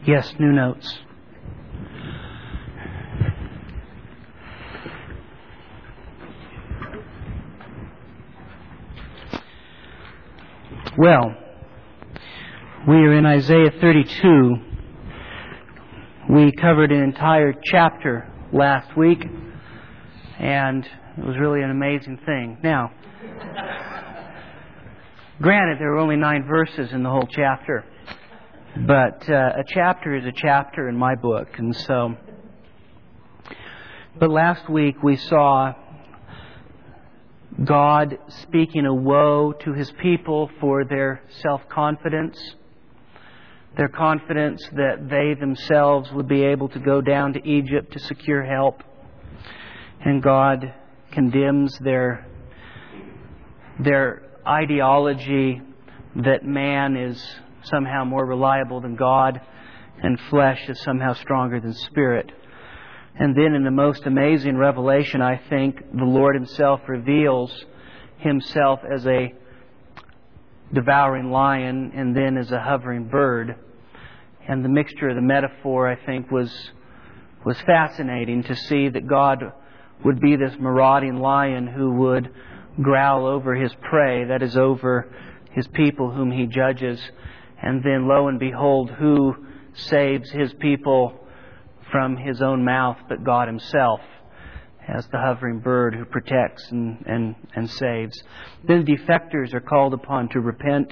Yes, new notes. Well, we are in Isaiah 32. We covered an entire chapter last week, and it was really an amazing thing. Now, granted, there were only 9 verses in the whole chapter, but a chapter is a chapter in my book, and so. But last week we saw God speaking a woe to His people for their self-confidence, their confidence that they themselves would be able to go down to Egypt to secure help. And God condemns their ideology that man is somehow more reliable than God and flesh is somehow stronger than spirit. And then in the most amazing revelation, I think, the Lord Himself reveals Himself as a devouring lion and then as a hovering bird. And the mixture of the metaphor, I think, was fascinating to see that God would be this marauding lion who would growl over His prey, that is, over His people whom He judges. And then, lo and behold, who saves His people from His own mouth but God Himself, as the hovering bird who protects and saves. Then defectors are called upon to repent.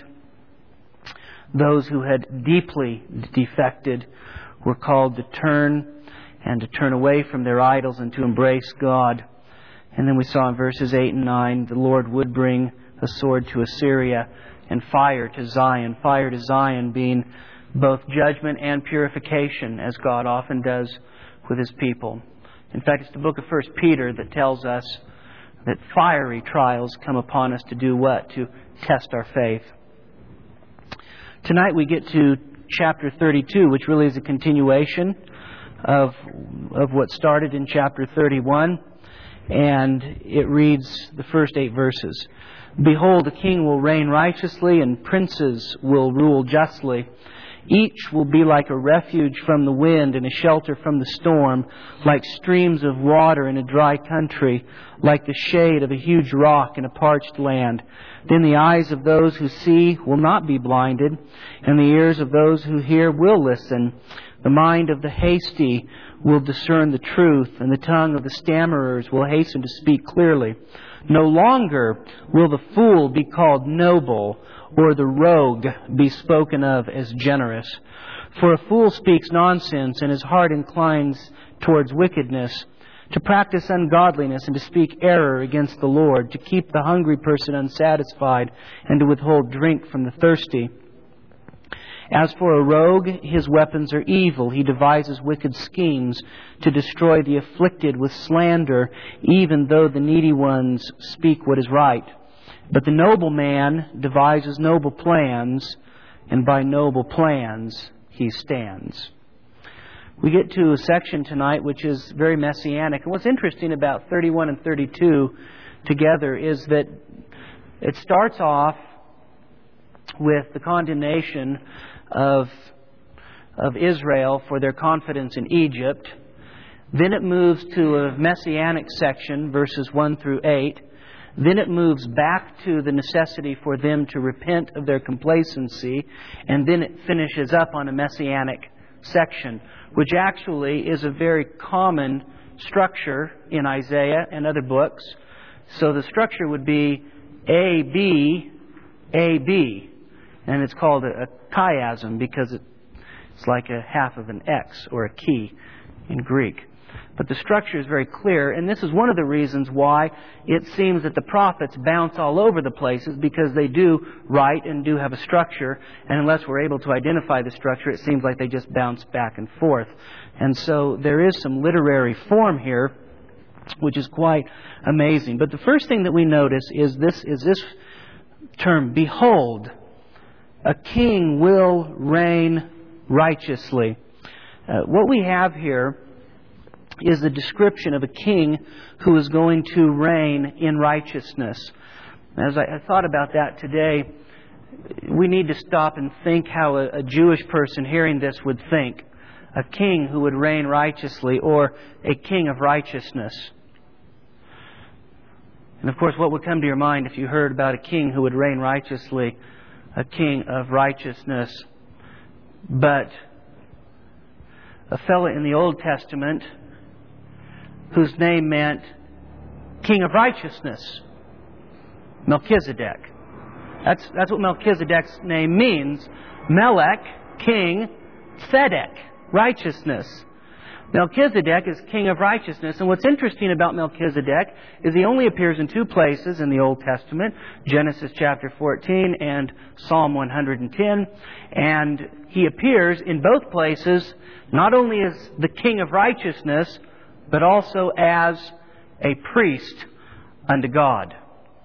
Those who had deeply defected were called to turn and to turn away from their idols and to embrace God. And then we saw in verses 8 and 9, the Lord would bring a sword to Assyria and fire to Zion. Fire to Zion being both judgment and purification, as God often does with His people. In fact, it's the book of 1 Peter that tells us that fiery trials come upon us to do what? To test our faith. Tonight we get to chapter 32, which really is a continuation of what started in chapter 31. And it reads the first 8 verses. Behold, a king will reign righteously, and princes will rule justly. Each will be like a refuge from the wind and a shelter from the storm, like streams of water in a dry country, like the shade of a huge rock in a parched land. Then the eyes of those who see will not be blinded, and the ears of those who hear will listen. The mind of the hasty will discern the truth, and the tongue of the stammerers will hasten to speak clearly. No longer will the fool be called noble, or the rogue be spoken of as generous. For a fool speaks nonsense, and his heart inclines towards wickedness. To practice ungodliness and to speak error against the Lord, to keep the hungry person unsatisfied, and to withhold drink from the thirsty. As for a rogue, his weapons are evil. He devises wicked schemes to destroy the afflicted with slander, even though the needy ones speak what is right. But the noble man devises noble plans, and by noble plans he stands. We get to a section tonight which is very messianic. And what's interesting about 31 and 32 together is that it starts off with the condemnation of Israel for their confidence in Egypt. Then it moves to a messianic section, verses 1 through 8. Then it moves back to the necessity for them to repent of their complacency. And then it finishes up on a messianic section, which actually is a very common structure in Isaiah and other books. So the structure would be A, B, A, B. And it's called a chiasm because it's like a half of an X or a key in Greek. But the structure is very clear, and this is one of the reasons why it seems that the prophets bounce all over the places, because they do write and do have a structure, and unless we're able to identify the structure, it seems like they just bounce back and forth. And so there is some literary form here, which is quite amazing. But the first thing that we notice is this term, behold, a king will reign righteously. What we have here is the description of a king who is going to reign in righteousness. As I thought about that today, we need to stop and think how a Jewish person hearing this would think. A king who would reign righteously, or a king of righteousness. And of course, what would come to your mind if you heard about a king who would reign righteously, a king of righteousness? But a fellow in the Old Testament whose name meant King of Righteousness, Melchizedek. That's what Melchizedek's name means. Melech, king, Tzedek, righteousness. Melchizedek is King of Righteousness. And what's interesting about Melchizedek is he only appears in 2 places in the Old Testament, Genesis chapter 14 and Psalm 110. And he appears in both places not only as the King of Righteousness, but also as a priest unto God.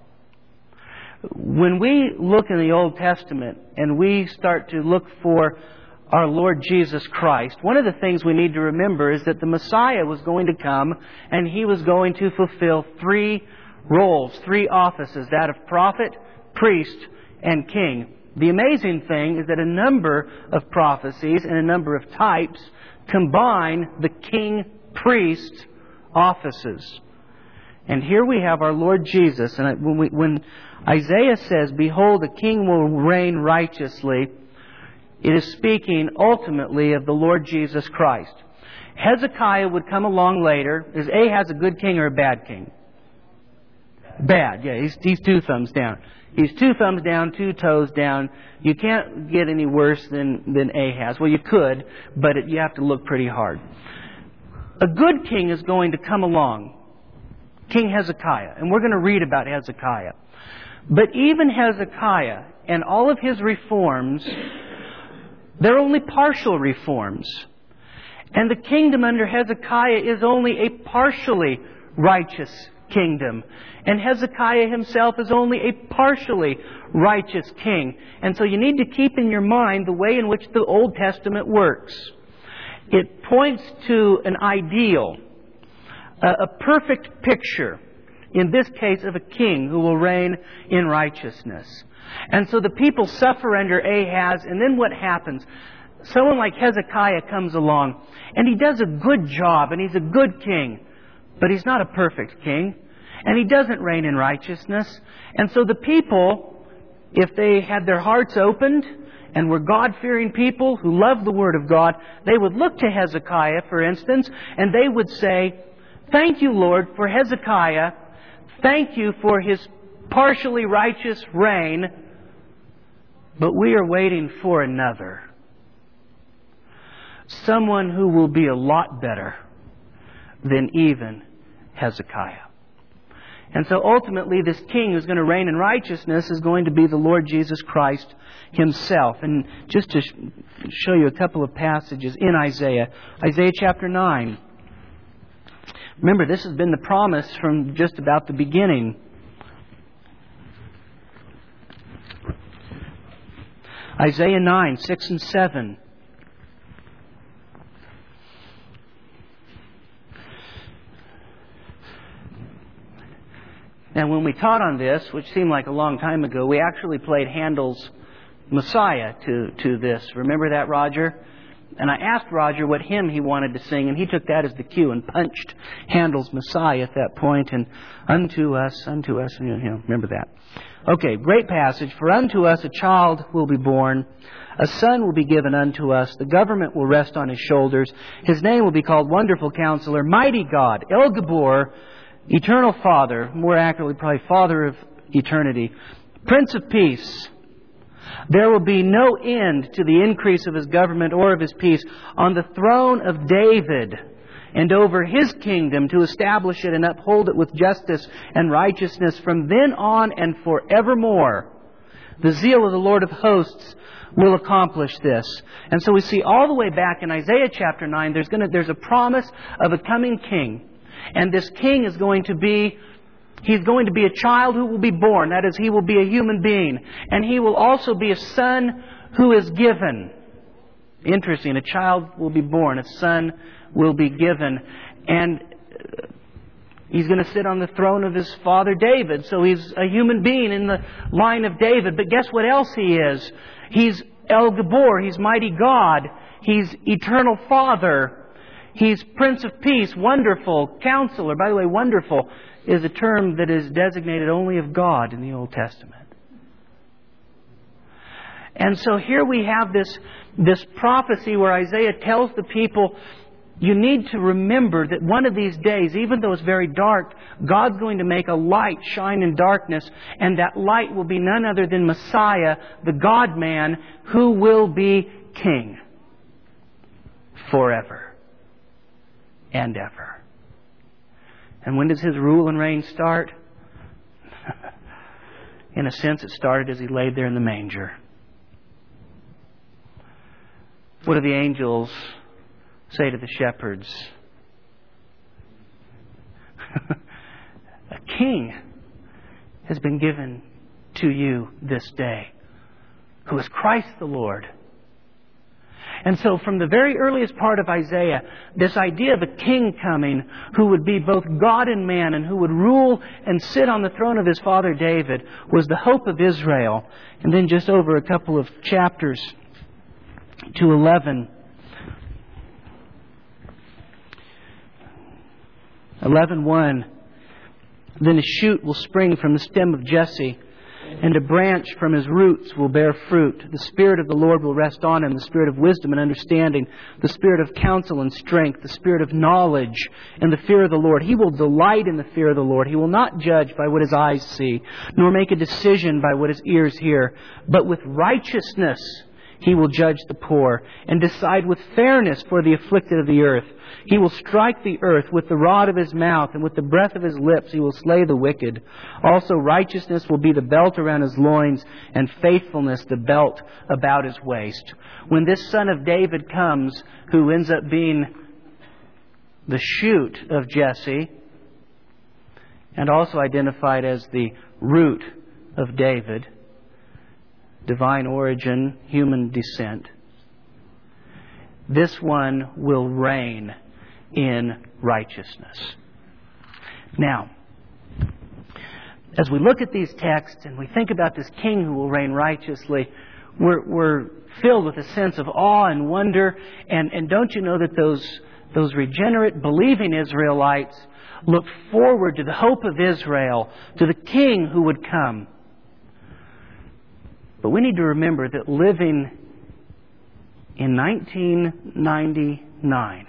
When we look in the Old Testament and we start to look for our Lord Jesus Christ, one of the things we need to remember is that the Messiah was going to come and He was going to fulfill 3 roles, 3 offices, that of prophet, priest, and king. The amazing thing is that a number of prophecies and a number of types combine the king-priest offices. And here we have our Lord Jesus. And when Isaiah says, "Behold, a king will reign righteously," it is speaking ultimately of the Lord Jesus Christ. Hezekiah would come along later. Is Ahaz a good king or a bad king? Bad, yeah. He's 2 thumbs down. He's 2 thumbs down, 2 toes down. You can't get any worse than Ahaz. Well, you could, but you have to look pretty hard. A good king is going to come along, King Hezekiah. And we're going to read about Hezekiah. But even Hezekiah and all of his reforms, they're only partial reforms. And the kingdom under Hezekiah is only a partially righteous kingdom. And Hezekiah himself is only a partially righteous king. And so you need to keep in your mind the way in which the Old Testament works. It points to an ideal, a perfect picture, in this case of a king who will reign in righteousness. And so the people suffer under Ahaz, and then what happens? Someone like Hezekiah comes along, and he does a good job, and he's a good king, but he's not a perfect king, and he doesn't reign in righteousness. And so the people, if they had their hearts opened and were God-fearing people who loved the Word of God, they would look to Hezekiah, for instance, and they would say, "Thank you, Lord, for Hezekiah. Thank you for his partially righteous reign, but we are waiting for another. Someone who will be a lot better than even Hezekiah." And so ultimately this king who's going to reign in righteousness is going to be the Lord Jesus Christ Himself. And just to show you a couple of passages in Isaiah chapter 9. Remember, this has been the promise from just about the beginning. Isaiah 9, 6 and 7. Now, when we taught on this, which seemed like a long time ago, we actually played Handel's Messiah to this. Remember that, Roger? And I asked Roger what hymn he wanted to sing, and he took that as the cue and punched Handel's Messiah at that point. And unto us, remember that. Okay, great passage. "For unto us a child will be born, a son will be given unto us, the government will rest on His shoulders. His name will be called Wonderful Counselor, Mighty God, El Gabor, Eternal Father," more accurately probably Father of Eternity, "Prince of Peace. There will be no end to the increase of His government or of His peace on the throne of David and over His kingdom, to establish it and uphold it with justice and righteousness from then on and forevermore. The zeal of the Lord of hosts will accomplish this." And so we see all the way back in Isaiah chapter 9, there's a promise of a coming king. And this king is going to be a child who will be born. That is, he will be a human being. And he will also be a son who is given. Interesting. A child will be born. A son will be given. And He's going to sit on the throne of his father David. So he's a human being in the line of David. But guess what else he is? He's El Gabor. He's mighty God. He's eternal Father. He's Prince of Peace, Wonderful, Counselor. By the way, wonderful is a term that is designated only of God in the Old Testament. And so here we have this prophecy where Isaiah tells the people, you need to remember that one of these days, even though it's very dark, God's going to make a light shine in darkness, and that light will be none other than Messiah, the God-man, who will be King forever and ever. And when does His rule and reign start? In a sense, it started as He laid there in the manger. What do the angels say to the shepherds? A king has been given to you this day, who is Christ the Lord. And so from the very earliest part of Isaiah, this idea of a king coming who would be both God and man and who would rule and sit on the throne of his father David was the hope of Israel. And then just over a couple of chapters to 11. 11:1. Then a shoot will spring from the stem of Jesse, and a branch from his roots will bear fruit. The Spirit of the Lord will rest on him, the Spirit of wisdom and understanding, the Spirit of counsel and strength, the Spirit of knowledge and the fear of the Lord. He will delight in the fear of the Lord. He will not judge by what his eyes see, nor make a decision by what his ears hear, but with righteousness He will judge the poor and decide with fairness for the afflicted of the earth. He will strike the earth with the rod of His mouth, and with the breath of His lips He will slay the wicked. Also righteousness will be the belt around His loins, and faithfulness the belt about His waist. When this Son of David comes, who ends up being the shoot of Jesse, and also identified as the root of David, divine origin, human descent, this one will reign in righteousness. Now, as we look at these texts and we think about this king who will reign righteously, we're filled with a sense of awe and wonder. And don't you know that those regenerate, believing Israelites look forward to the hope of Israel, to the king who would come. But we need to remember that living in 1999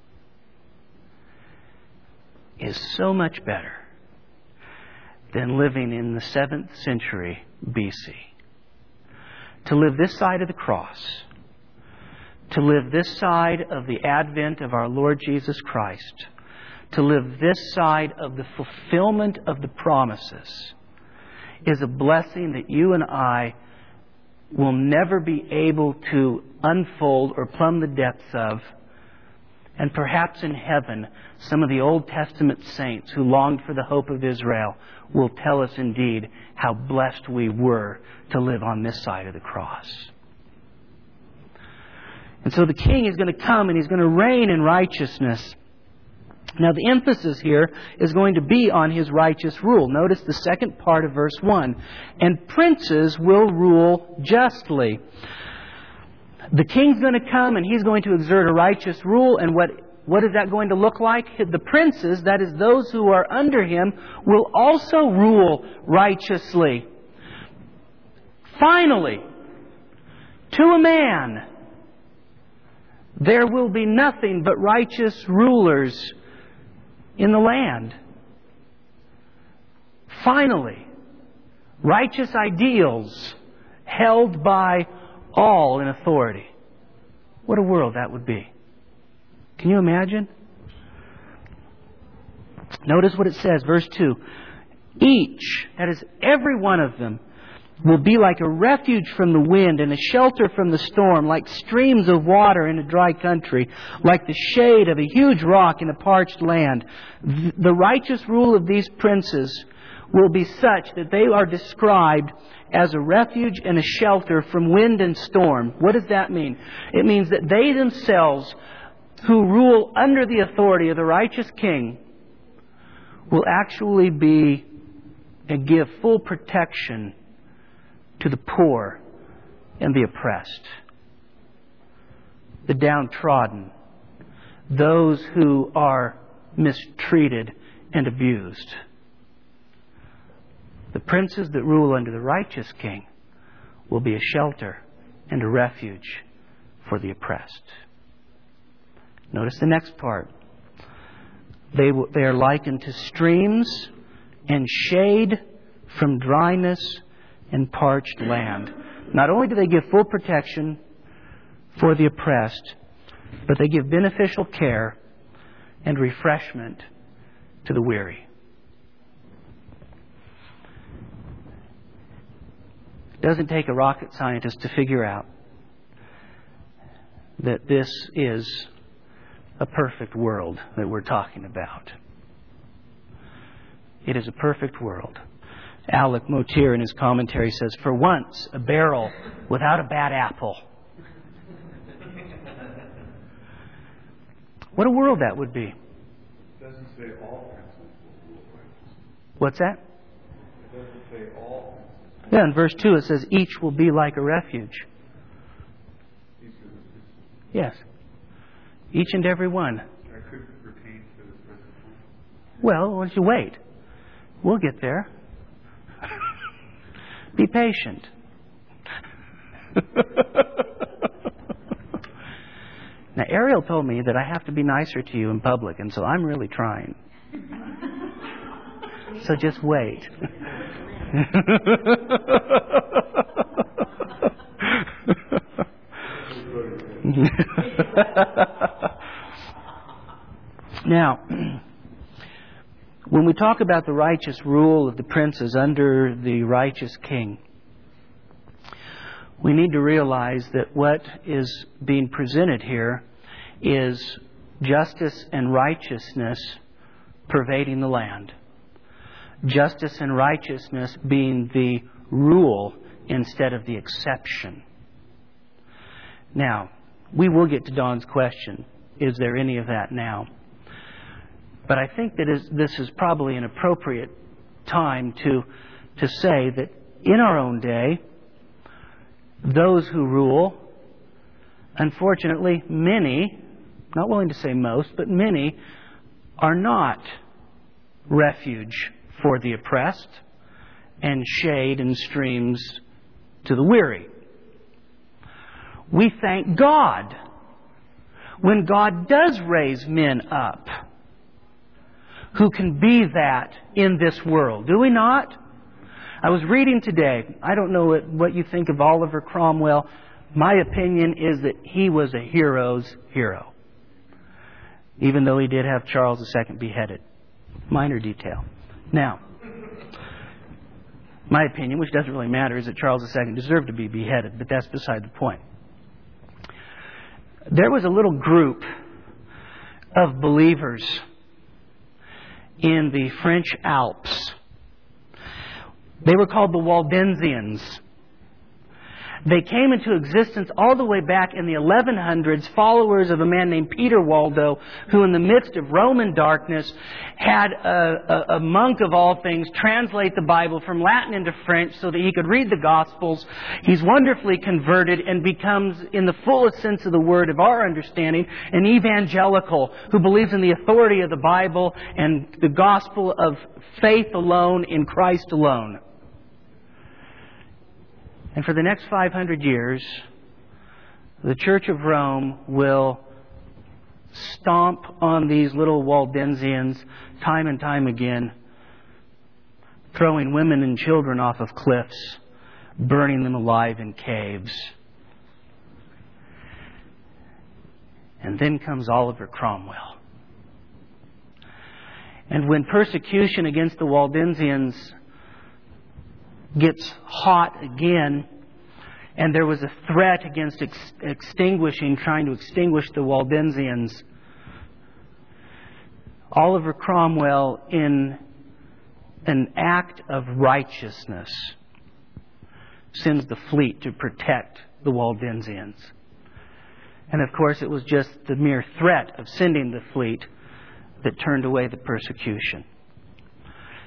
is so much better than living in the 7th century BC. To live this side of the cross, to live this side of the advent of our Lord Jesus Christ, to live this side of the fulfillment of the promises, is a blessing that you and I will never be able to unfold or plumb the depths of. And perhaps in heaven, some of the Old Testament saints who longed for the hope of Israel will tell us indeed how blessed we were to live on this side of the cross. And so the King is going to come and He's going to reign in righteousness. Now the emphasis here is going to be on His righteous rule. Notice the second part of verse 1. And princes will rule justly. The King's going to come and He's going to exert a righteous rule. And what is that going to look like? The princes, that is those who are under Him, will also rule righteously. Finally, to a man, there will be nothing but righteous rulers in the land. Finally, righteous ideals held by all in authority. What a world that would be. Can you imagine? Notice what it says, verse 2. Each, that is every one of them, will be like a refuge from the wind and a shelter from the storm, like streams of water in a dry country, like the shade of a huge rock in a parched land. The righteous rule of these princes will be such that they are described as a refuge and a shelter from wind and storm. What does that mean? It means that they themselves, who rule under the authority of the righteous king, will actually be and give full protection to the poor and the oppressed, the downtrodden, those who are mistreated and abused. The princes that rule under the righteous king will be a shelter and a refuge for the oppressed. Notice the next part. They are likened to streams and shade from dryness and parched land. Not only do they give full protection for the oppressed, but they give beneficial care and refreshment to the weary. It doesn't take a rocket scientist to figure out that this is a perfect world that we're talking about. It is a perfect world. Alec Motyer in his commentary says, "For once, a barrel without a bad apple." What a world that would be. It doesn't say all princes will rule righteously. What's that? It doesn't say all princes. Yeah, in verse 2 it says, "Each will be like a refuge." Yes. Each and every one. That could pertain to the present time. Well, why don't you wait? We'll get there. Be patient. Now, Ariel told me that I have to be nicer to you in public, and so I'm really trying. So just wait. Now, when we talk about the righteous rule of the princes under the righteous king, we need to realize that what is being presented here is justice and righteousness pervading the land. Justice and righteousness being the rule instead of the exception. Now, we will get to Don's question, is there any of that now? But I think that this is probably an appropriate time to say that in our own day, those who rule, unfortunately, many, not willing to say most, but many, are not refuge for the oppressed and shade and streams to the weary. We thank God when God does raise men up who can be that in this world. Do we not? I was reading today, I don't know what you think of Oliver Cromwell. My opinion is that he was a hero's hero. Even though he did have Charles II beheaded. Minor detail. Now, my opinion, which doesn't really matter, is that Charles II deserved to be beheaded, but that's beside the point. There was a little group of believers in the French Alps. They were called the Waldensians. They came into existence all the way back in the 1100s, followers of a man named Peter Waldo, who in the midst of Roman darkness had a monk of all things translate the Bible from Latin into French so that he could read the Gospels. He's wonderfully converted and becomes, in the fullest sense of the word of our understanding, an evangelical who believes in the authority of the Bible and the gospel of faith alone in Christ alone. And for the next 500 years, the Church of Rome will stomp on these little Waldensians time and time again, throwing women and children off of cliffs, burning them alive in caves. And then comes Oliver Cromwell. And when persecution against the Waldensians gets hot again, and there was a threat against trying to extinguish the Waldensians, Oliver Cromwell, in an act of righteousness, sends the fleet to protect the Waldensians. And of course, it was just the mere threat of sending the fleet that turned away the persecution.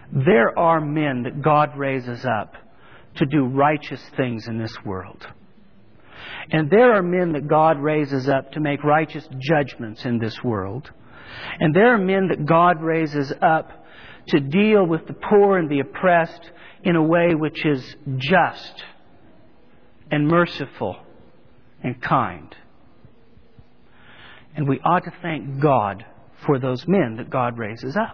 There are men that God raises up to do righteous things in this world. And there are men that God raises up to make righteous judgments in this world. And there are men that God raises up to deal with the poor and the oppressed in a way which is just and merciful and kind. And we ought to thank God for those men that God raises up.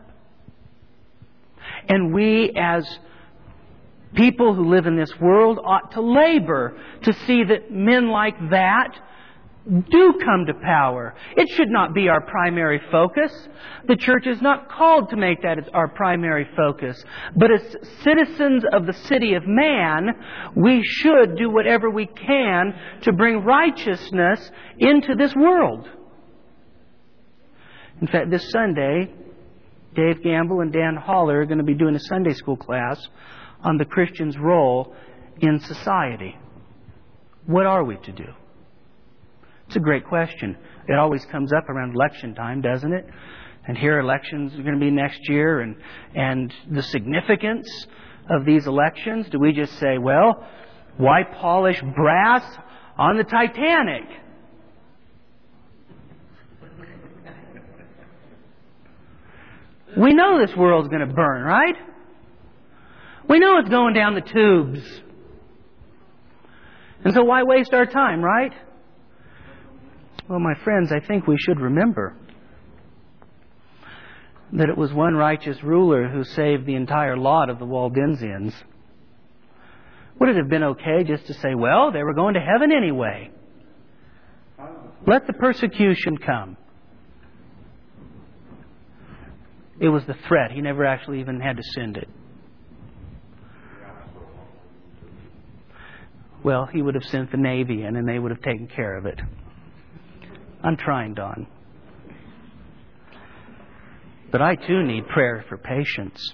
And we, as people who live in this world, ought to labor to see that men like that do come to power. It should not be our primary focus. The church is not called to make that our primary focus. But as citizens of the city of man, we should do whatever we can to bring righteousness into this world. In fact, this Sunday, Dave Gamble and Dan Holler are going to be doing a Sunday school class on the Christian's role in society. What are we to do? It's a great question. It always comes up around election time, doesn't it? And here elections are going to be next year, and the significance of these elections. Do we just say, well, why polish brass on the Titanic? We know this world's going to burn, right? We know it's going down the tubes. And so why waste our time, right? Well, my friends, I think we should remember that it was one righteous ruler who saved the entire lot of the Waldensians. Would it have been okay just to say, well, they were going to heaven anyway? Let the persecution come. It was the threat. He never actually even had to send it. Well, he would have sent the Navy in and they would have taken care of it. I'm trying, Don. But I too need prayer for patience.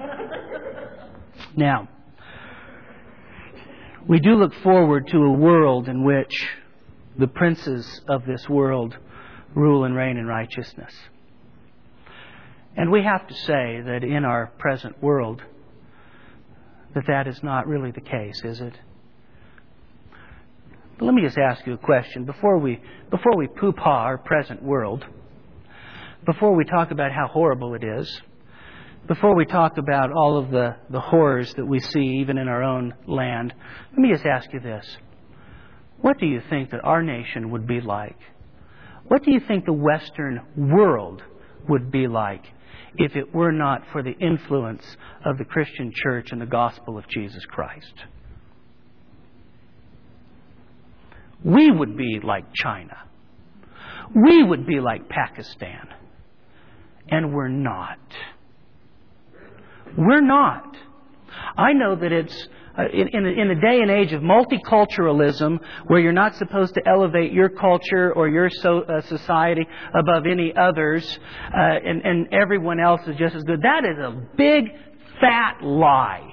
Now, we do look forward to a world in which the princes of this world rule and reign in righteousness. And we have to say that in our present world, that is not really the case, is it? But let me just ask you a question. Before we poo-pah our present world, before we talk about how horrible it is, before we talk about all of the horrors that we see even in our own land, let me just ask you this. What do you think that our nation would be like? What do you think the Western world would be like if it were not for the influence of the Christian church and the gospel of Jesus Christ? We would be like China. We would be like Pakistan. And we're not. We're not. I know that it's in a day and age of multiculturalism, where you're not supposed to elevate your culture or your society above any others, and everyone else is just as good. That is a big, fat lie.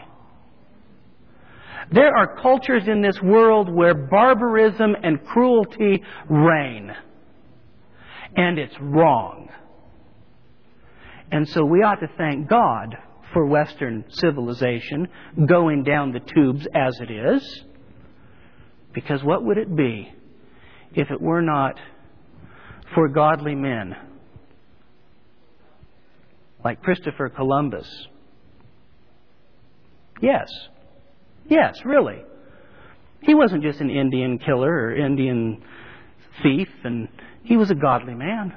There are cultures in this world where barbarism and cruelty reign. And it's wrong. And so we ought to thank God for Western civilization going down the tubes as it is. Because what would it be if it were not for godly men like Christopher Columbus? Yes, really. He wasn't just an Indian killer or Indian thief, and he was a godly man.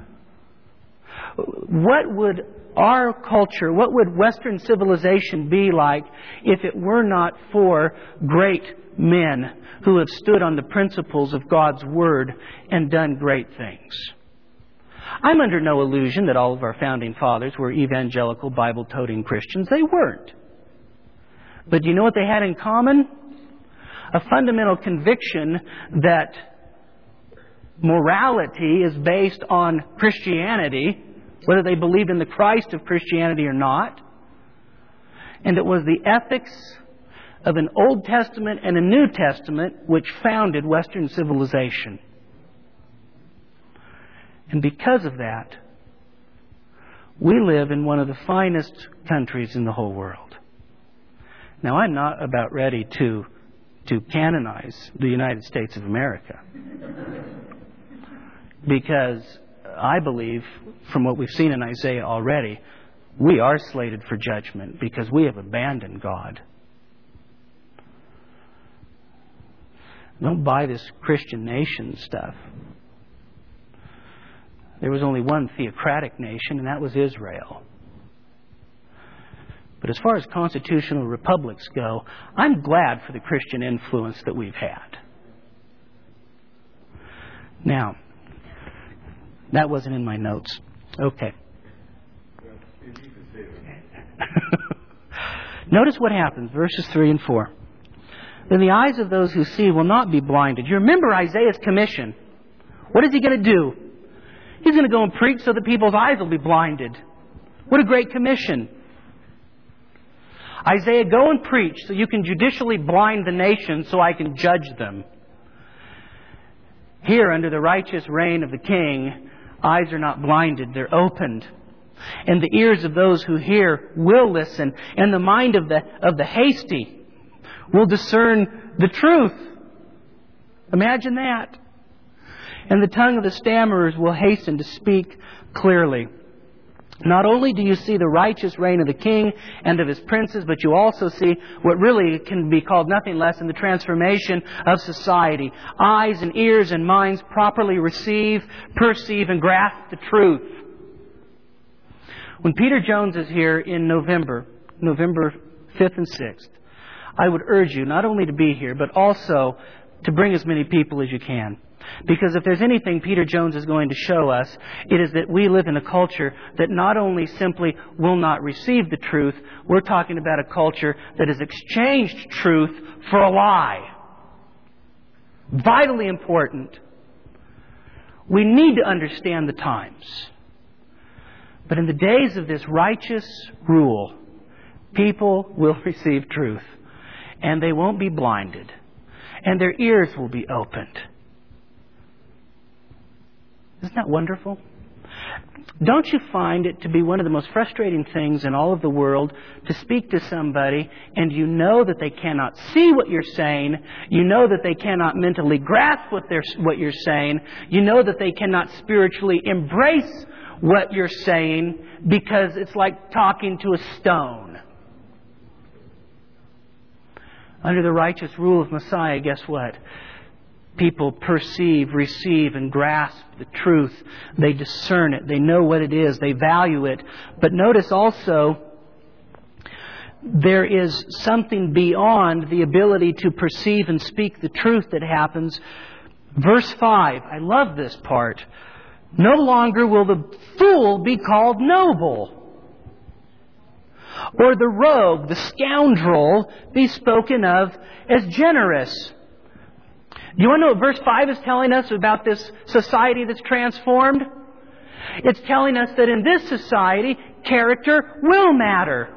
What would our culture, what would Western civilization be like if it were not for great men who have stood on the principles of God's Word and done great things? I'm under no illusion that all of our founding fathers were evangelical, Bible-toting Christians. They weren't. But do you know what they had in common? A fundamental conviction that morality is based on Christianity, whether they believed in the Christ of Christianity or not. And it was the ethics of an Old Testament and a New Testament which founded Western civilization. And because of that, We live in one of the finest countries in the whole world. Now, I'm not about ready to canonize the United States of America. Because I believe, from what we've seen in Isaiah already, we are slated for judgment because we have abandoned God. Don't buy this Christian nation stuff. There was only one theocratic nation, and that was Israel. But as far as constitutional republics go, I'm glad for the Christian influence that we've had. Now, that wasn't in my notes. Okay. Notice what happens, verses 3 and 4. Then the eyes of those who see will not be blinded. You remember Isaiah's commission. What is he going to do? He's going to go and preach so that people's eyes will be blinded. What a great commission. Isaiah, go and preach so you can judicially blind the nation so I can judge them. Here, under the righteous reign of the king, eyes are not blinded, they're opened. And the ears of those who hear will listen, and the mind of the hasty will discern the truth. Imagine that. And the tongue of the stammerers will hasten to speak clearly. Not only do you see the righteous reign of the king and of his princes, but you also see what really can be called nothing less than the transformation of society. Eyes and ears and minds properly receive, perceive, and grasp the truth. When Peter Jones is here in November 5th and 6th, I would urge you not only to be here, but also to bring as many people as you can. Because if there's anything Peter Jones is going to show us, it is that we live in a culture that not only simply will not receive the truth, we're talking about a culture that has exchanged truth for a lie. Vitally important. We need to understand the times. But in the days of this righteous rule, people will receive truth. And they won't be blinded. And their ears will be opened. Isn't that wonderful? Don't you find it to be one of the most frustrating things in all of the world to speak to somebody and you know that they cannot see what you're saying, you know that they cannot mentally grasp what you're saying, you know that they cannot spiritually embrace what you're saying because it's like talking to a stone. Under the righteous rule of Messiah, guess what? People perceive, receive, and grasp the truth. They discern it. They know what it is. They value it. But notice also, there is something beyond the ability to perceive and speak the truth that happens. Verse 5, I love this part. No longer will the fool be called noble, or the rogue, the scoundrel, be spoken of as generous. Do you want to know what verse 5 is telling us about this society that's transformed? It's telling us that in this society, character will matter.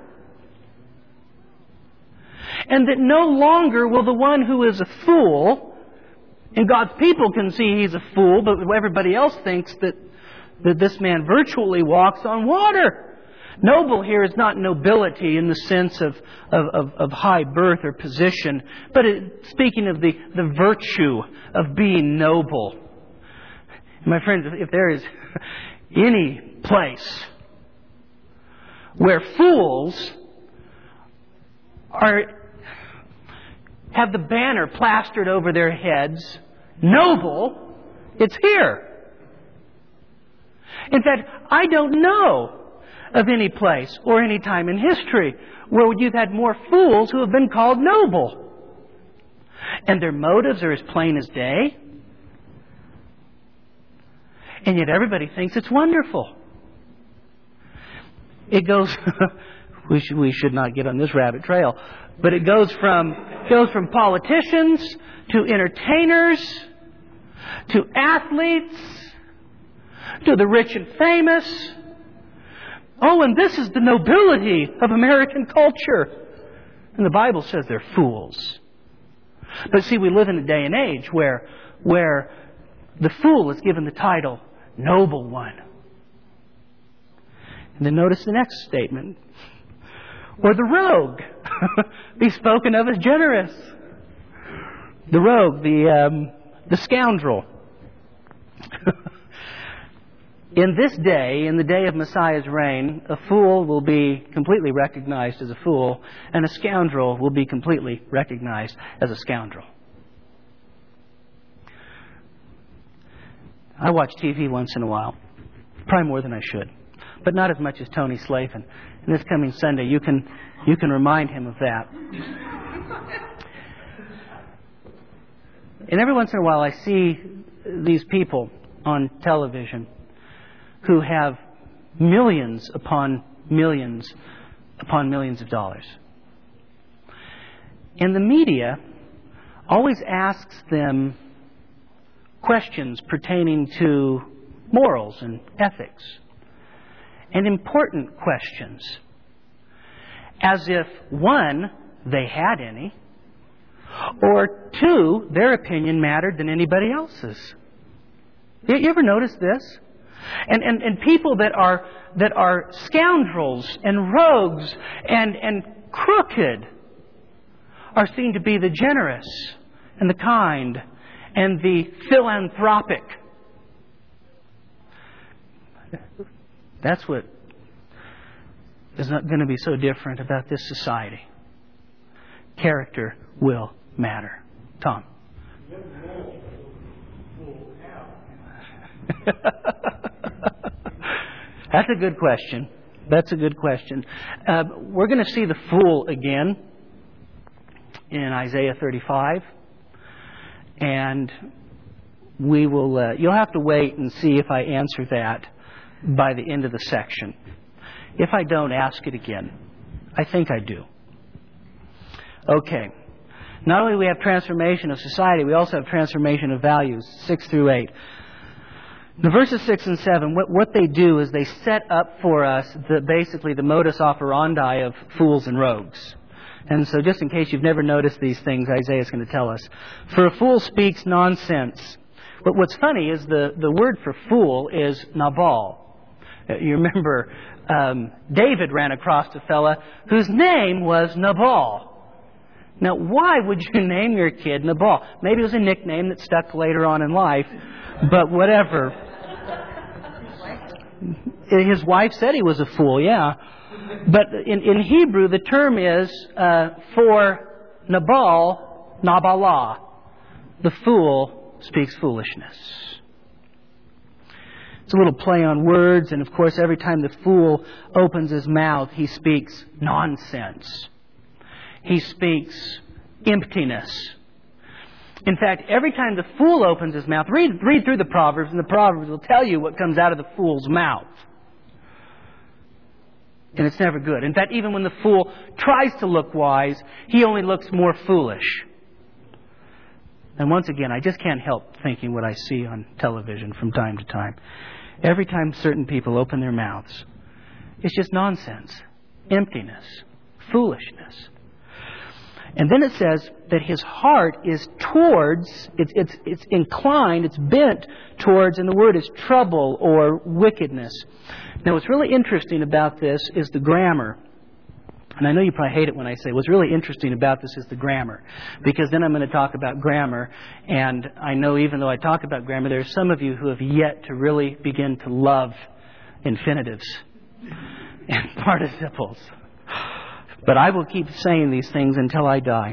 And that no longer will the one who is a fool, and God's people can see he's a fool, but everybody else thinks that this man virtually walks on water. Noble here is not nobility in the sense of high birth or position, but speaking of the virtue of being noble. My friends, if there is any place where fools have the banner plastered over their heads, noble, it's here. In fact, I don't know of any place or any time in history where you've had more fools who have been called noble. And their motives are as plain as day. And yet everybody thinks it's wonderful. It goes, we should not get on this rabbit trail, but it goes from politicians to entertainers to athletes to the rich and famous. Oh, and this is the nobility of American culture. And the Bible says they're fools. But see, we live in a day and age where the fool is given the title noble one. And then notice the next statement. Or the rogue, be spoken of as generous. The rogue, the scoundrel. In this day, in the day of Messiah's reign, a fool will be completely recognized as a fool, and a scoundrel will be completely recognized as a scoundrel. I watch TV once in a while, probably more than I should, but not as much as Tony Slavin. And this coming Sunday, you can remind him of that. And every once in a while, I see these people on television who have millions upon millions of dollars. And the media always asks them questions pertaining to morals and ethics, and important questions, as if, one, they had any, or two, their opinion mattered than anybody else's. You ever notice this? And people that are scoundrels and rogues and crooked are seen to be the generous and the kind and the philanthropic. That's what is not going to be so different about this society. Character will matter. Tom. That's a good question. That's a good question. We're going to see the fool again in Isaiah 35. And we will. You'll have to wait and see if I answer that by the end of the section. If I don't, ask it again. I think I do. Okay. Not only do we have transformation of society, we also have transformation of values, 6 through 8. The verses 6 and 7, what they do is they set up for us basically the modus operandi of fools and rogues. And so just in case you've never noticed these things, Isaiah is going to tell us. For a fool speaks nonsense. But what's funny is the word for fool is Nabal. You remember David ran across a fella whose name was Nabal. Now, why would you name your kid Nabal? Maybe it was a nickname that stuck later on in life, but whatever. His wife said he was a fool, yeah. But in Hebrew, the term is for Nabal, Nabalah. The fool speaks foolishness. It's a little play on words, and of course, every time the fool opens his mouth, he speaks nonsense. He speaks emptiness. In fact, every time the fool opens his mouth, read through the Proverbs, and the Proverbs will tell you what comes out of the fool's mouth. And it's never good. In fact, even when the fool tries to look wise, he only looks more foolish. And once again, I just can't help thinking what I see on television from time to time. Every time certain people open their mouths, it's just nonsense, emptiness, foolishness. And then it says that his heart is towards, it's inclined, it's bent towards, and the word is trouble or wickedness. Now what's really interesting about this is the grammar. And I know you probably hate it when I say what's really interesting about this is the grammar. Because then I'm going to talk about grammar. And I know even though I talk about grammar, there are some of you who have yet to really begin to love infinitives and participles. But I will keep saying these things until I die.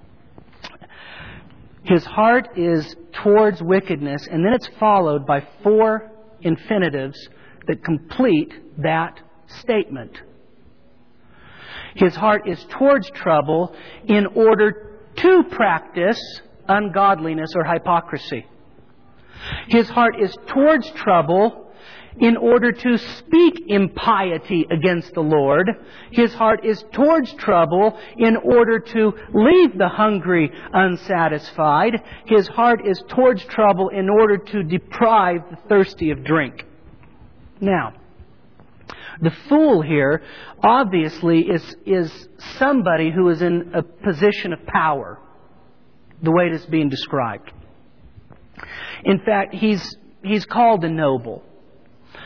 His heart is towards wickedness, and then it's followed by 4 infinitives that complete that statement. His heart is towards trouble in order to practice ungodliness or hypocrisy. His heart is towards trouble in order to speak impiety against the Lord. His heart is towards trouble in order to leave the hungry unsatisfied. His heart is towards trouble in order to deprive the thirsty of drink. Now, the fool here obviously is somebody who is in a position of power, the way it is being described. In fact, he's called a noble.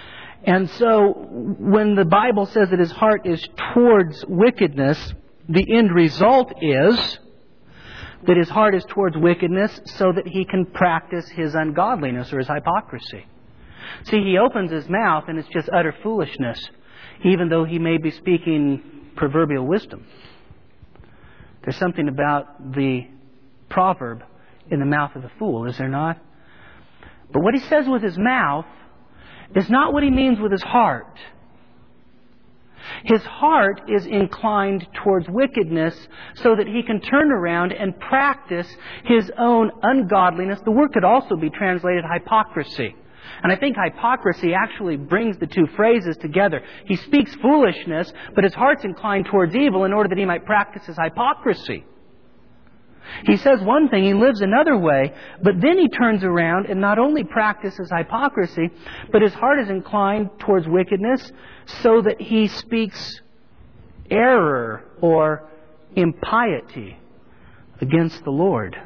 And so when the Bible says that his heart is towards wickedness, the end result is that his heart is towards wickedness so that he can practice his ungodliness or his hypocrisy. See, he opens his mouth and it's just utter foolishness, even though he may be speaking proverbial wisdom. There's something about the proverb in the mouth of the fool, is there not? But what he says with his mouth is not what he means with his heart. His heart is inclined towards wickedness so that he can turn around and practice his own ungodliness. The word could also be translated hypocrisy. And I think hypocrisy actually brings the two phrases together. He speaks foolishness, but his heart's inclined towards evil in order that he might practice his hypocrisy. He says one thing, he lives another way, but then he turns around and not only practices hypocrisy, but his heart is inclined towards wickedness so that he speaks error or impiety against the Lord.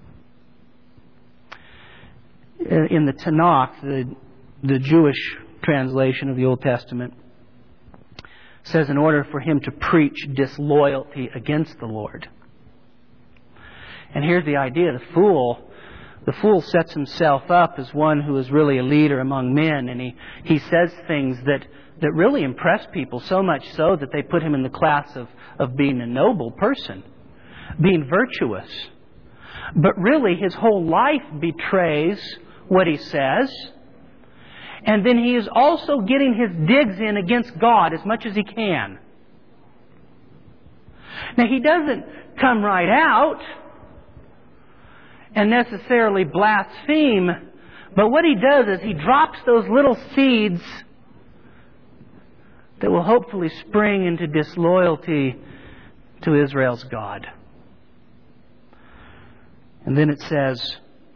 In the Tanakh, the Jewish translation of the Old Testament, says in order for him to preach disloyalty against the Lord. And here's the idea. The fool sets himself up as one who is really a leader among men, and he says things that really impress people, so much so that they put him in the class of being a noble person, being virtuous. But really his whole life betrays what he says. And then he is also getting his digs in against God as much as he can. Now he doesn't come right out and necessarily blaspheme, but what he does is he drops those little seeds that will hopefully spring into disloyalty to Israel's God. And then it says,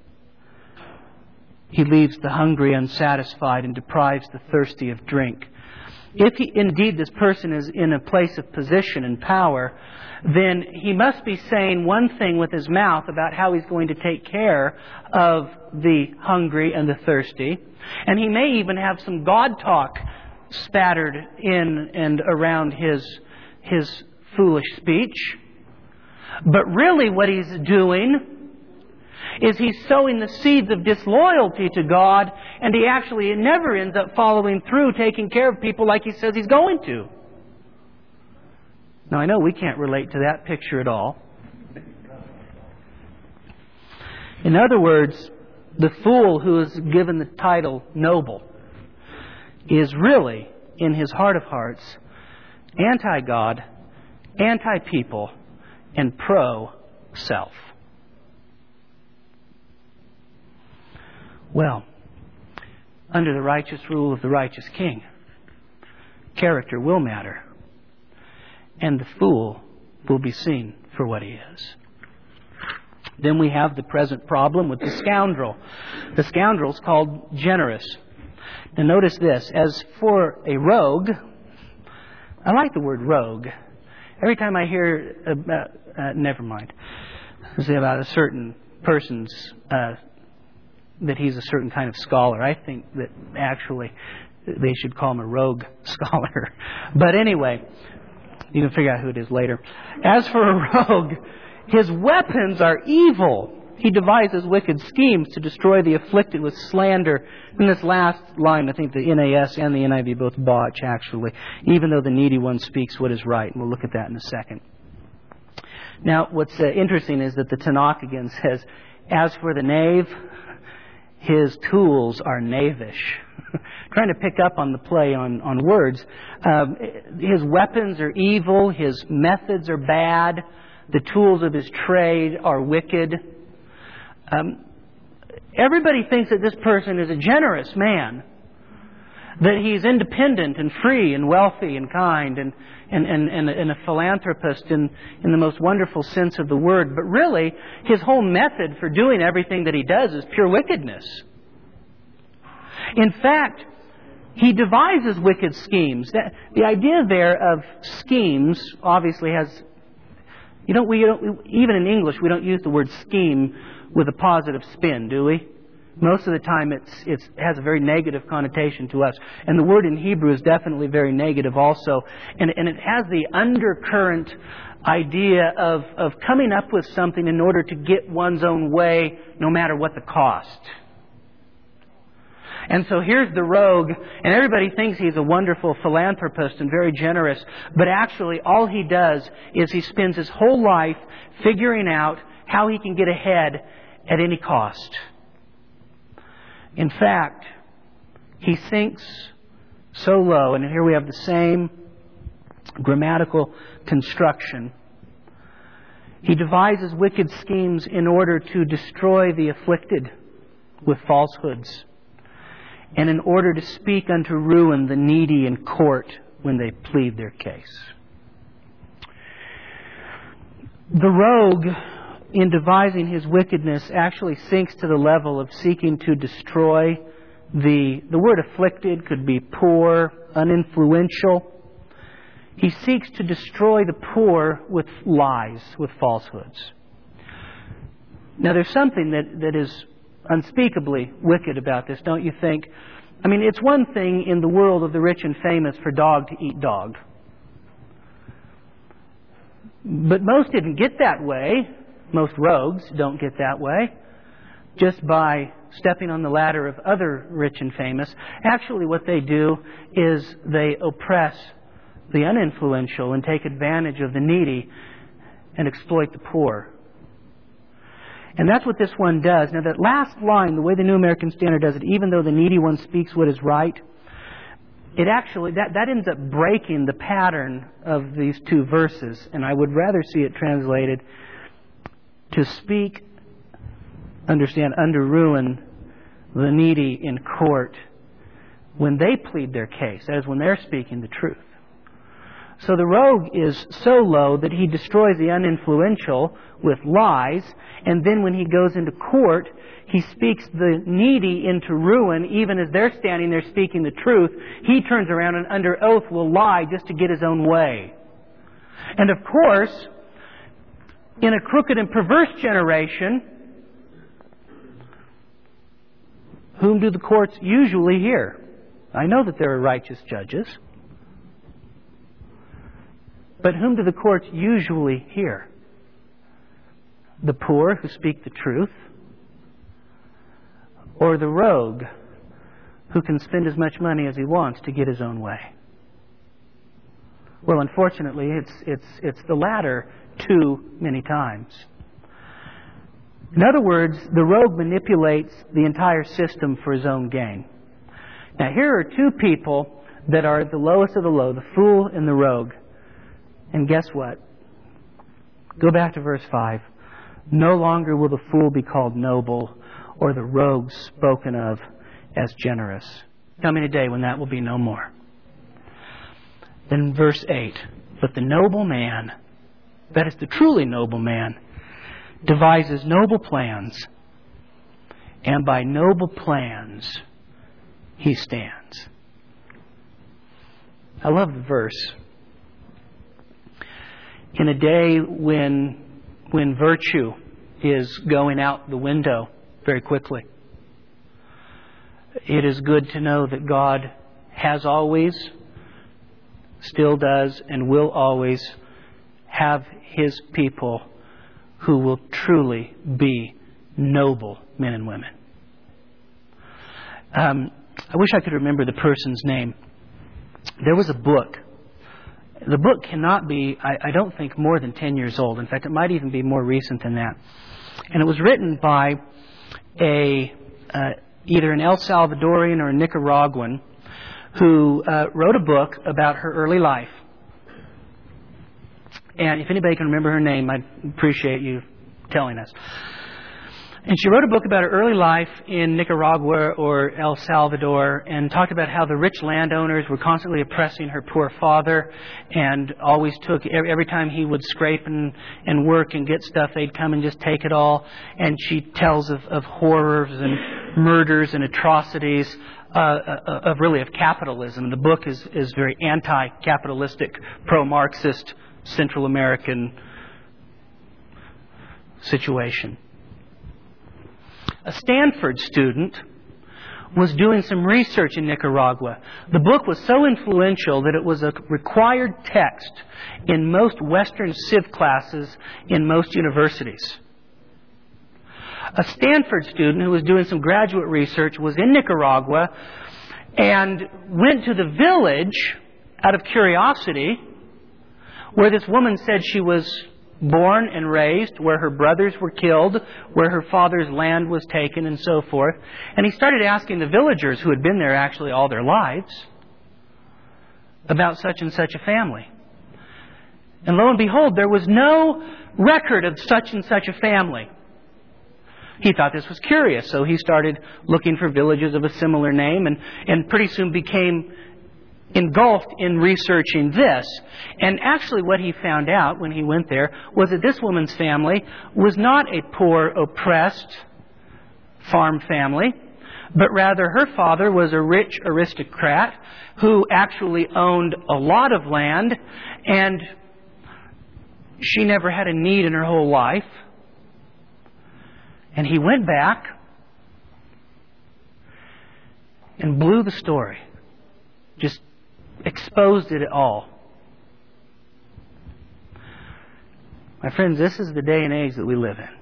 he leaves the hungry unsatisfied and deprives the thirsty of drink. If indeed this person is in a place of position and power, then he must be saying one thing with his mouth about how he's going to take care of the hungry and the thirsty. And he may even have some God talk spattered in and around his foolish speech. But really what he's doing is he's sowing the seeds of disloyalty to God, and he actually never ends up following through taking care of people like he says he's going to. Now I know we can't relate to that picture at all. In other words, the fool who is given the title noble is really, in his heart of hearts, anti-God, anti-people, and pro-self. Well, under the righteous rule of the righteous king, character will matter. And the fool will be seen for what he is. Then we have the present problem with the scoundrel. The scoundrel is called generous. Now notice this. As for a rogue, I like the word rogue. Every time I hear about, never mind, say about a certain person's, that he's a certain kind of scholar, I think that actually they should call him a rogue scholar. But anyway, you can figure out who it is later. As for a rogue, his weapons are evil. He devises wicked schemes to destroy the afflicted with slander. In this last line, I think the NAS and the NIV both botch, actually, even though the needy one speaks what is right. And we'll look at that in a second. Now, what's interesting is that the Tanakh again says, as for the knave, his tools are knavish. Trying to pick up on the play on words. His weapons are evil. His methods are bad. The tools of his trade are wicked. Everybody thinks that this person is a generous man. That he's independent and free and wealthy and kind and a philanthropist in the most wonderful sense of the word. But really, his whole method for doing everything that he does is pure wickedness. In fact, he devises wicked schemes. The idea there of schemes obviously has... We don't even in English, we don't use the word scheme with a positive spin, do we? Most of the time it has a very negative connotation to us. And the word in Hebrew is definitely very negative also. And it has the undercurrent idea of coming up with something in order to get one's own way, no matter what the cost. And so here's the rogue, and everybody thinks he's a wonderful philanthropist and very generous, but actually all he does is he spends his whole life figuring out how he can get ahead at any cost. In fact, he sinks so low, and here we have the same grammatical construction. He devises wicked schemes in order to destroy the afflicted with falsehoods, and in order to speak unto ruin the needy in court when they plead their case. The rogue, in devising his wickedness, actually sinks to the level of seeking to destroy the word afflicted could be poor, uninfluential. He seeks to destroy the poor with lies, with falsehoods. Now there's something that is unspeakably wicked about this, don't you think? I mean, it's one thing in the world of the rich and famous for dog to eat dog. But most didn't get that way. Most rogues don't get that way just by stepping on the ladder of other rich and famous. Actually, what they do is they oppress the uninfluential and take advantage of the needy and exploit the poor. And that's what this one does. Now, that last line, the way the New American Standard does it, even though the needy one speaks what is right, it actually, that ends up breaking the pattern of these two verses. And I would rather see it translated to speak, understand, under ruin the needy in court when they plead their case. That is, when they're speaking the truth. So the rogue is so low that he destroys the uninfluential with lies, and then when he goes into court, he speaks the needy into ruin, even as they're standing there speaking the truth. He turns around and under oath will lie just to get his own way. And of course, in a crooked and perverse generation, whom do the courts usually hear? I know that there are righteous judges. But whom do the courts usually hear? The poor who speak the truth? Or the rogue who can spend as much money as he wants to get his own way? Well, unfortunately, it's the latter too many times. In other words, the rogue manipulates the entire system for his own gain. Now, here are two people that are the lowest of the low, the fool and the rogue. And guess what? Go back to verse 5. No longer will the fool be called noble, or the rogue spoken of as generous. Coming a day when that will be no more. Then verse 8. But the noble man, that is the truly noble man, devises noble plans, and by noble plans he stands. I love the verse. In a day when virtue is going out the window very quickly, it is good to know that God has always, still does, and will always have His people who will truly be noble men and women. I wish I could remember the person's name. There was a book. The book cannot be, I don't think, more than 10 years old. In fact, it might even be more recent than that. And it was written by either an El Salvadorian or a Nicaraguan who wrote a book about her early life. And if anybody can remember her name, I'd appreciate you telling us. And she wrote a book about her early life in Nicaragua or El Salvador and talked about how the rich landowners were constantly oppressing her poor father and always took, every time he would scrape and work and get stuff, they'd come and just take it all. And she tells of horrors and murders and atrocities of capitalism. The book is very anti-capitalistic, pro-Marxist, Central American situation. a Stanford student, was doing some research in Nicaragua. The book was so influential that it was a required text in most Western Civ classes in most universities. A Stanford student who was doing some graduate research was in Nicaragua and went to the village out of curiosity where this woman said she was born and raised, where her brothers were killed, where her father's land was taken, and so forth. And he started asking the villagers who had been there actually all their lives about such and such a family. And lo and behold, there was no record of such and such a family. He thought this was curious, so he started looking for villages of a similar name and pretty soon became engulfed in researching this. And actually what he found out when he went there was that this woman's family was not a poor, oppressed farm family, but rather her father was a rich aristocrat who actually owned a lot of land, and she never had a need in her whole life. And he went back and blew the story. Just exposed it all. My friends, this is the day and age that we live in.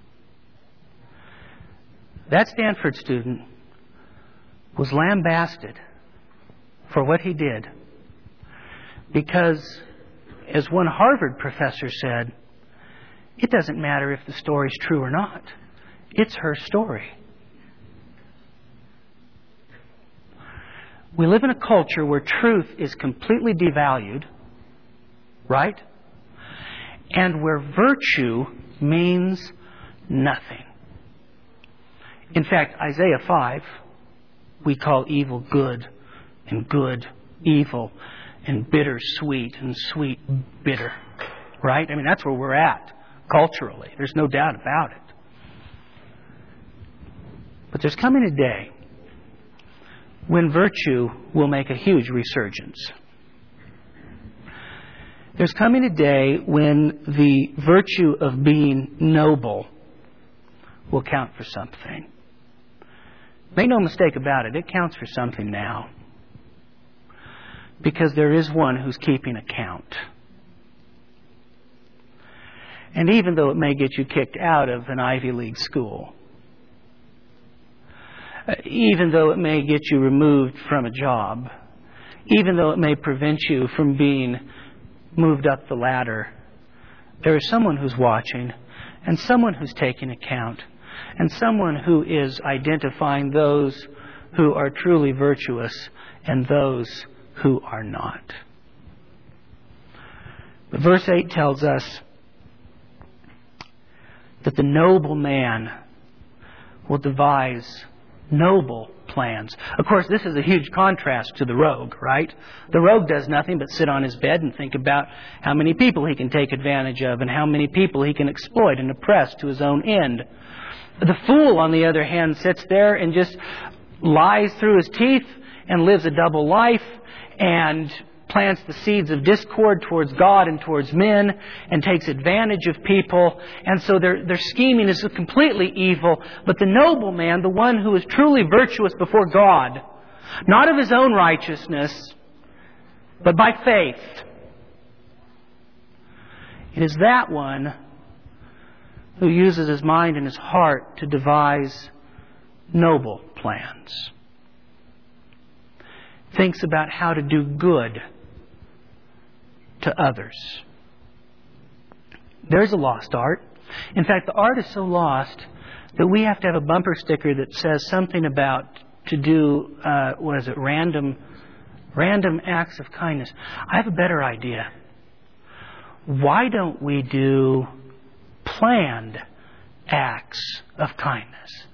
That Stanford student was lambasted for what he did because, as one Harvard professor said, it doesn't matter if the story's true or not. It's her story. We live in a culture where truth is completely devalued, right? And where virtue means nothing. In fact, Isaiah 5, we call evil good, and good evil, and bitter sweet, and sweet bitter. Right? I mean, that's where we're at culturally. There's no doubt about it. But there's coming a day when virtue will make a huge resurgence. There's coming a day when the virtue of being noble will count for something. Make no mistake about it, it counts for something now. Because there is one who's keeping account. And even though it may get you kicked out of an Ivy League school, even though it may get you removed from a job, even though it may prevent you from being moved up the ladder, there is someone who's watching, and someone who's taking account, and someone who is identifying those who are truly virtuous and those who are not. But verse 8 tells us that the noble man will devise noble plans. Of course, this is a huge contrast to the rogue, right? The rogue does nothing but sit on his bed and think about how many people he can take advantage of and how many people he can exploit and oppress to his own end. The fool, on the other hand, sits there and just lies through his teeth and lives a double life and plants the seeds of discord towards God and towards men and takes advantage of people. And so their scheming is completely evil. But the noble man, the one who is truly virtuous before God, not of his own righteousness, but by faith, it is that one who uses his mind and his heart to devise noble plans. Thinks about how to do good to others. There's a lost art. In fact, the art is so lost that we have to have a bumper sticker that says something about to do, random acts of kindness. I have a better idea. Why don't we do planned acts of kindness?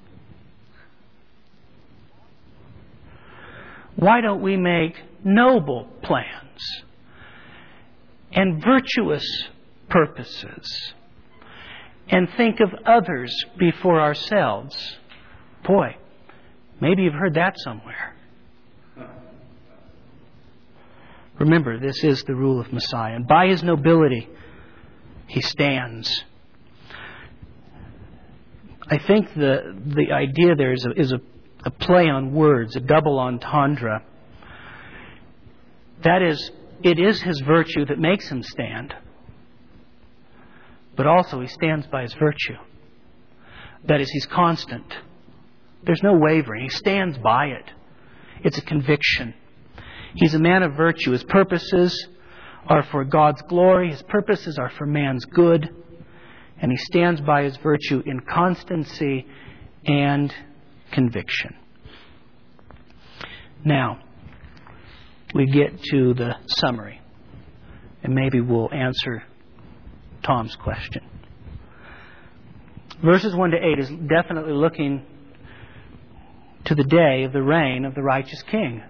Why don't we make noble plans and virtuous purposes and think of others before ourselves? Boy, maybe you've heard that somewhere. Remember, this is the rule of Messiah. And by His nobility, He stands. I think the idea there is a play on words, a double entendre. That is, it is his virtue that makes him stand. But also he stands by his virtue. That is, he's constant. There's no wavering. He stands by it. It's a conviction. He's a man of virtue. His purposes are for God's glory. His purposes are for man's good. And he stands by his virtue in constancy and conviction. Now, we get to the summary. And maybe we'll answer Tom's question. Verses 1 to 8 is definitely looking to the day of the reign of the righteous king.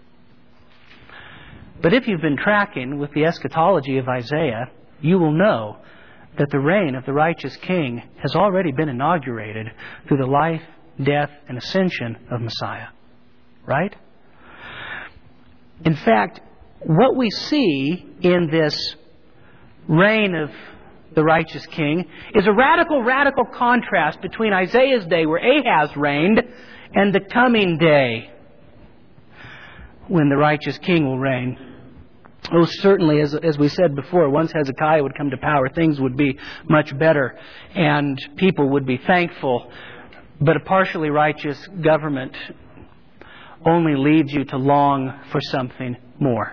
But if you've been tracking with the eschatology of Isaiah, you will know that the reign of the righteous king has already been inaugurated through the life, death, and ascension of Messiah. Right? In fact, what we see in this reign of the righteous king is a radical contrast between Isaiah's day where Ahaz reigned and the coming day when the righteous king will reign. Oh, certainly, as we said before, once Hezekiah would come to power, things would be much better and people would be thankful. But a partially righteous government only leads you to long for something more.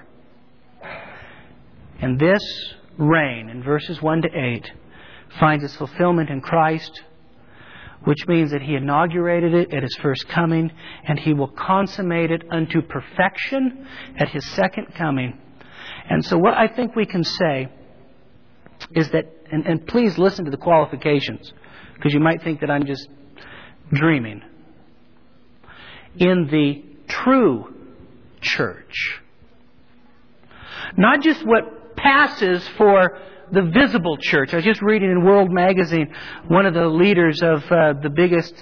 And this reign, in verses 1 to 8, finds its fulfillment in Christ, which means that He inaugurated it at His first coming, and He will consummate it unto perfection at His second coming. And so what I think we can say is that, and please listen to the qualifications, because you might think that I'm just dreaming. In the true church, not just what passes for the visible church. I was just reading in World Magazine, one of the leaders of the biggest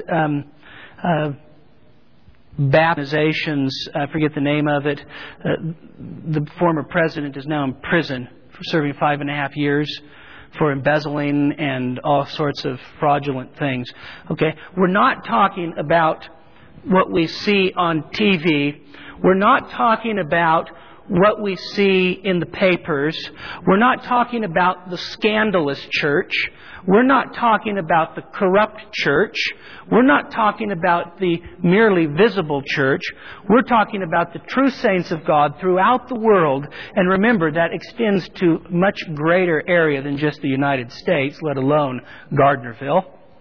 Baptizations, I forget the name of it. The former president is now in prison for serving 5.5 years for embezzling and all sorts of fraudulent things. Okay, we're not talking about what we see on TV. We're not talking about what we see in the papers. We're not talking about the scandalous church. We're not talking about the corrupt church. We're not talking about the merely visible church. We're talking about the true saints of God throughout the world. And remember, that extends to a much greater area than just the United States, let alone Gardnerville.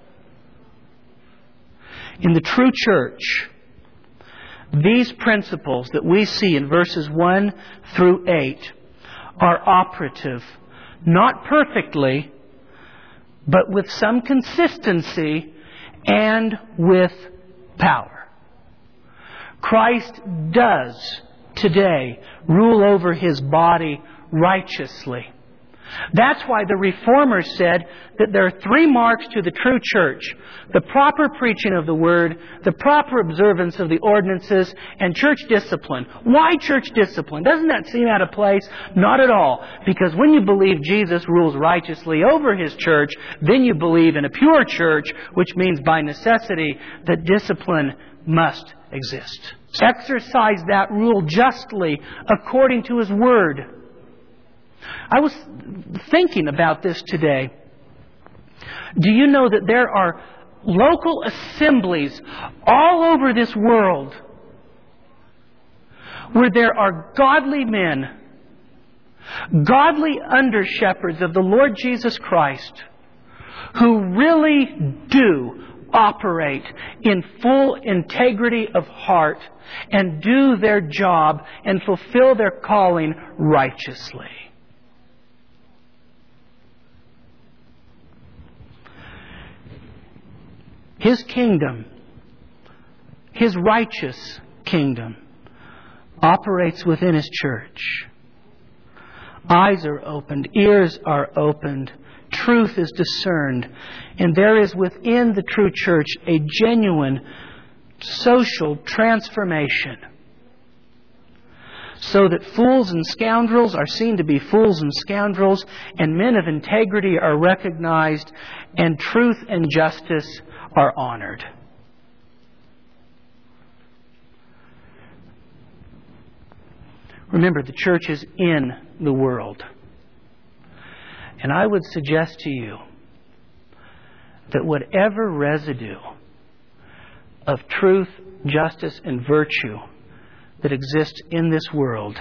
In the true church, these principles that we see in verses 1 through 8 are operative, not perfectly, but with some consistency and with power. Christ does today rule over His body righteously. That's why the Reformers said that there are 3 marks to the true church: the proper preaching of the Word, the proper observance of the ordinances, and church discipline. Why church discipline? Doesn't that seem out of place? Not at all. Because when you believe Jesus rules righteously over His church, then you believe in a pure church, which means by necessity that discipline must exist. Exercise that rule justly according to His Word. I was thinking about this today. Do you know that there are local assemblies all over this world where there are godly men, godly under-shepherds of the Lord Jesus Christ, who really do operate in full integrity of heart and do their job and fulfill their calling righteously? His kingdom, His righteous kingdom, operates within His church. Eyes are opened, ears are opened, truth is discerned, and there is within the true church a genuine social transformation, so that fools and scoundrels are seen to be fools and scoundrels, and men of integrity are recognized, and truth and justice are honored. Remember, the church is in the world. And I would suggest to you that whatever residue of truth, justice, and virtue that exists in this world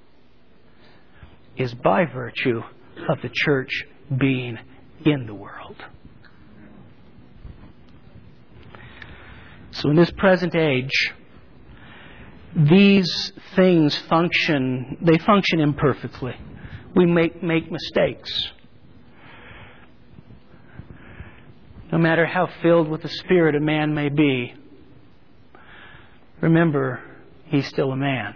is by virtue of the church being in the world. So in this present age, these things function imperfectly. We make mistakes. No matter how filled with the Spirit a man may be, remember, he's still a man.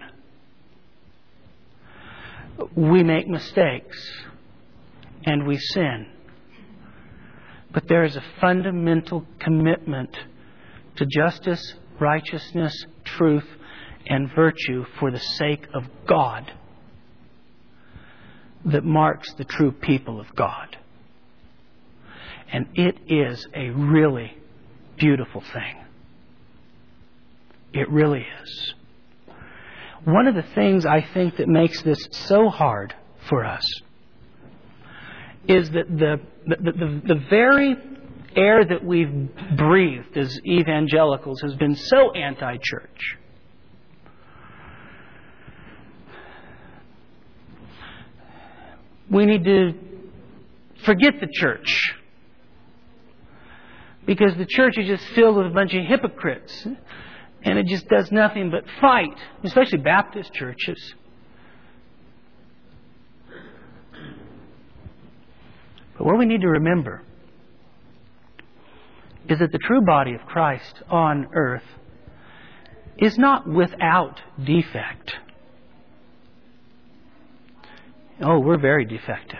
We make mistakes and we sin. But there is a fundamental commitment to justice, righteousness, truth, and virtue for the sake of God that marks the true people of God. And it is a really beautiful thing. It really is. One of the things I think that makes this so hard for us is that the very air that we've breathed as evangelicals has been so anti-church. We need to forget the church, because the church is just filled with a bunch of hypocrites, and it just does nothing but fight, especially Baptist churches. But what we need to remember is that the true body of Christ on earth is not without defect. Oh, we're very defective.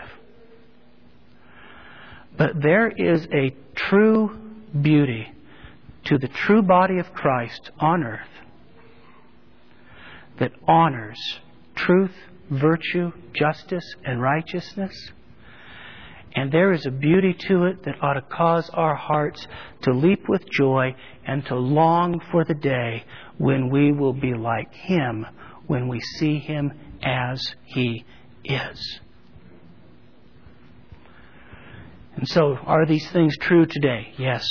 But there is a true beauty to the true body of Christ on earth that honors truth, virtue, justice, and righteousness. And there is a beauty to it that ought to cause our hearts to leap with joy and to long for the day when we will be like Him, when we see Him as He is. And so, are these things true today? Yes.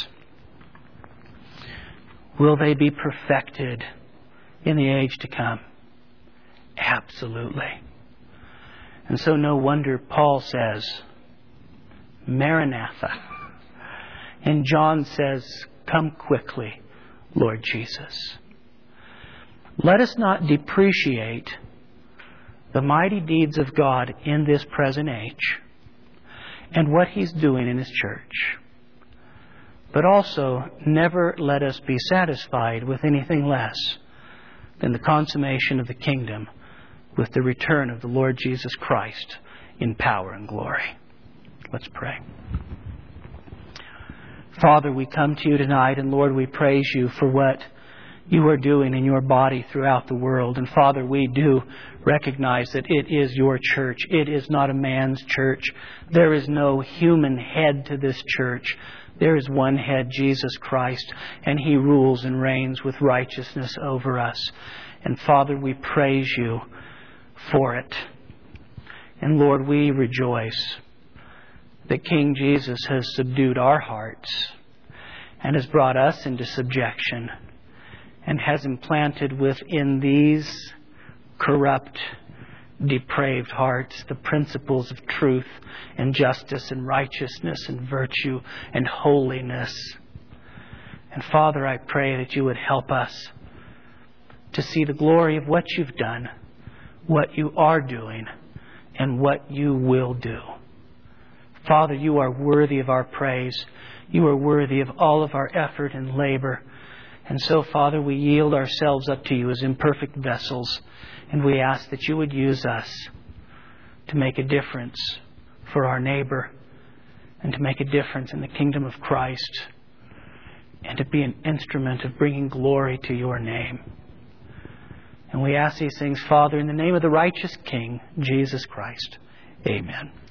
Will they be perfected in the age to come? Absolutely. And so no wonder Paul says, Maranatha. And John says, come quickly, Lord Jesus. Let us not depreciate the mighty deeds of God in this present age and what He's doing in His church. But also, never let us be satisfied with anything less than the consummation of the kingdom with the return of the Lord Jesus Christ in power and glory. Let's pray. Father, we come to You tonight, and Lord, we praise You for what You are doing in Your body throughout the world. And Father, we do recognize that it is Your church. It is not a man's church. There is no human head to this church. There is one head, Jesus Christ, and He rules and reigns with righteousness over us. And Father, we praise You for it. And Lord, we rejoice that King Jesus has subdued our hearts and has brought us into subjection and has implanted within these corrupt, depraved hearts the principles of truth and justice and righteousness and virtue and holiness. And Father, I pray that You would help us to see the glory of what You've done, what You are doing, and what You will do. Father, You are worthy of our praise. You are worthy of all of our effort and labor. And so, Father, we yield ourselves up to You as imperfect vessels, and we ask that You would use us to make a difference for our neighbor and to make a difference in the kingdom of Christ and to be an instrument of bringing glory to Your name. And we ask these things, Father, in the name of the righteous King, Jesus Christ. Amen.